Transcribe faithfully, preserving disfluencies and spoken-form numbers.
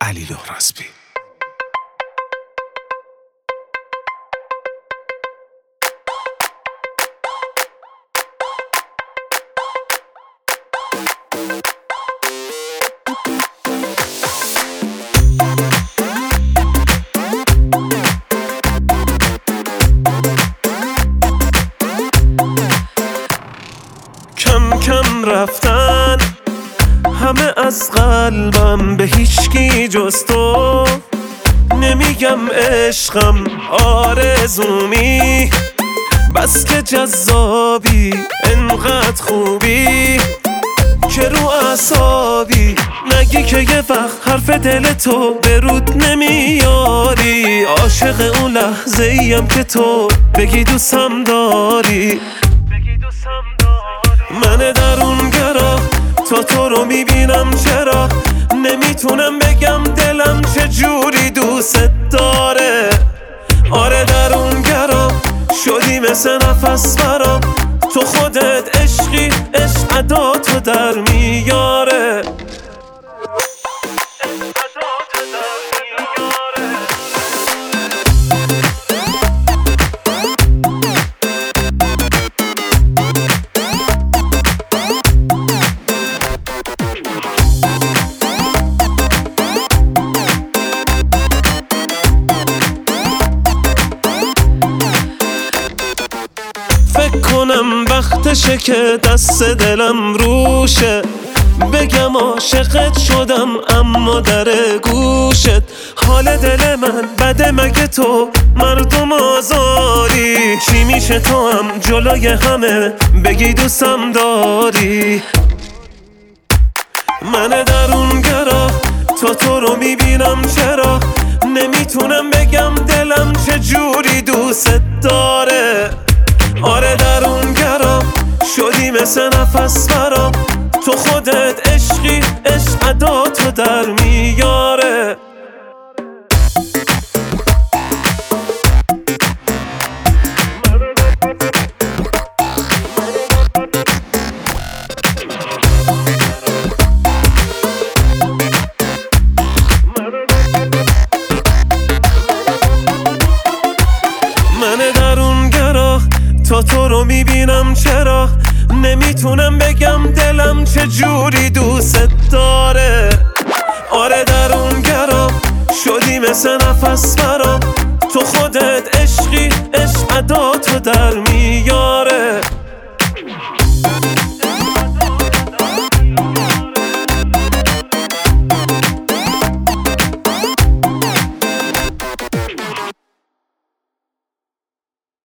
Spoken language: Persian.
علی لهرازبی. کم کم رفتن همه از قلبم، به هیچکی جز تو نمیگم عشقم آرزومی، بس که جذابی انقدر خوبی که رو اعصابی، نگی که یه وقت حرف دل تو به رود نمیاری، عاشق اون لحظه ایم که تو بگی دوستم داری. من درونگرا تا تو رو میبینم، چرا نمیتونم بگم دلم چجوری دوست داره. آره درونگرا شدی مثل نفس برام، تو خودت عشقی، عشق عداتو در میاره. فکر کنم وقتشه که دست دلم روشه، بگم عاشقت شدم اما در گوشت. حال دل من بده مگه تو مردم آزاری، چی میشه تو هم جلوی همه بگی دوستم داری. من درونگرا تا تو رو میبینم، چرا نمیتونم بگم دلم چجوری دوست داره. آره درونگرا شدی مثل نفس برام، تو خودت عشقی، عشق عداتو در میاره. من درونگرا تا تو رو میبینم، چرا نمیتونم بگم دلم چجوری دوست داره. آره درونگرا شدی مثل نفس برام، تو خودت عشقی، عشق عداتو در